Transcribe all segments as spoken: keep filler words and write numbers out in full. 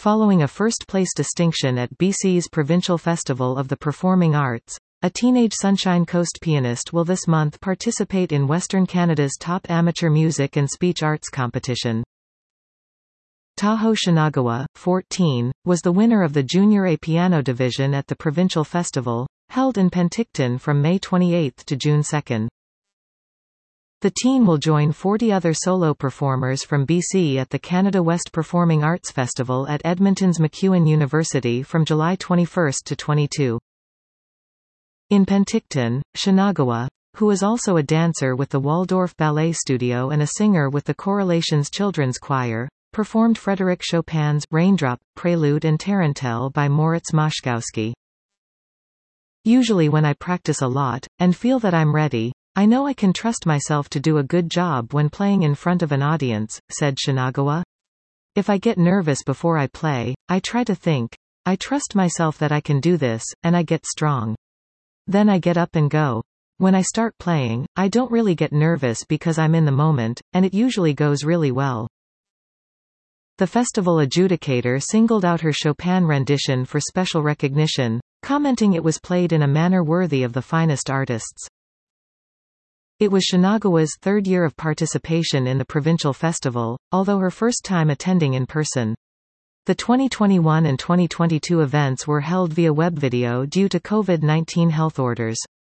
Following a first-place distinction at B C's Provincial Festival of the Performing Arts, a teenage Sunshine Coast pianist will this month participate in Western Canada's top amateur music and speech arts competition. Taho Shinagawa, fourteen, was the winner of the Junior A Piano Division at the Provincial Festival, held in Penticton from May twenty-eighth to June second. The teen will join forty other solo performers from B C at the Canada West Performing Arts Festival at Edmonton's MacEwan University from July twenty-first to twenty-second. In Penticton, Shinagawa, who is also a dancer with the Waldorf Ballet Studio and a singer with the Correlations Children's Choir, performed Frédéric Chopin's Raindrop, Prelude and Tarantelle by Moritz Moszkowski. Usually when I practice a lot, and feel that I'm ready, I know I can trust myself to do a good job when playing in front of an audience, said Shinagawa. If I get nervous before I play, I try to think, I trust myself that I can do this, and I get strong. Then I get up and go. When I start playing, I don't really get nervous because I'm in the moment, and it usually goes really well. The festival adjudicator singled out her Chopin rendition for special recognition, commenting it was played in a manner worthy of the finest artists. It was Shinagawa's third year of participation in the provincial festival, although her first time attending in person. The twenty twenty-one and twenty twenty-two events were held via web video due to COVID nineteen health orders.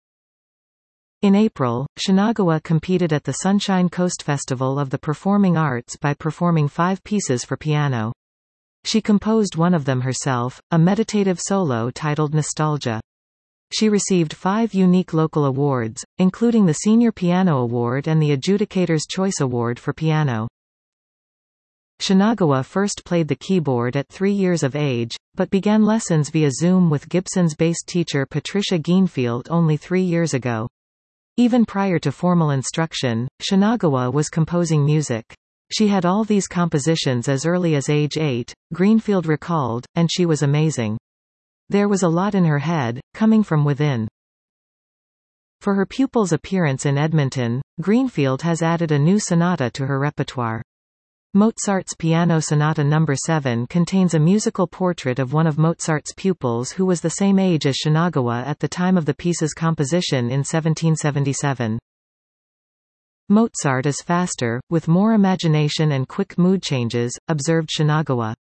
In April, Shinagawa competed at the Sunshine Coast Festival of the Performing Arts by performing five pieces for piano. She composed one of them herself, a meditative solo titled Nostalgia. She received five unique local awards, including the Senior Piano Award and the Adjudicator's Choice Award for piano. Shinagawa first played the keyboard at three years of age, but began lessons via Zoom with Gibson's bass teacher Patricia Geenfield only three years ago. Even prior to formal instruction, Shinagawa was composing music. She had all these compositions as early as age eight, Greenfield recalled, and she was amazing. There was a lot in her head, coming from within. For her pupil's appearance in Edmonton, Greenfield has added a new sonata to her repertoire. Mozart's Piano Sonata number seven contains a musical portrait of one of Mozart's pupils who was the same age as Shinagawa at the time of the piece's composition in seventeen seventy-seven. Mozart is faster, with more imagination and quick mood changes, observed Shinagawa.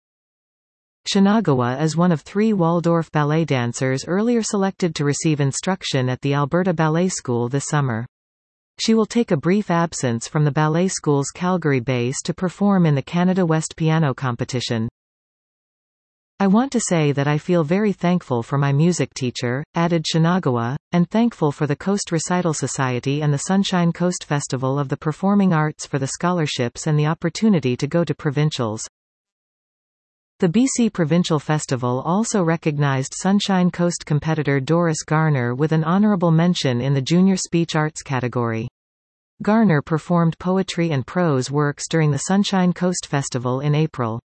Shinagawa is one of three Waldorf ballet dancers earlier selected to receive instruction at the Alberta Ballet School this summer. She will take a brief absence from the ballet school's Calgary base to perform in the Canada West Piano Competition. I want to say that I feel very thankful for my music teacher, added Shinagawa, and thankful for the Coast Recital Society and the Sunshine Coast Festival of the Performing Arts for the scholarships and the opportunity to go to provincials. The B C Provincial Festival also recognized Sunshine Coast competitor Doris Garner with an honorable mention in the Junior Speech Arts category. Garner performed poetry and prose works during the Sunshine Coast Festival in April.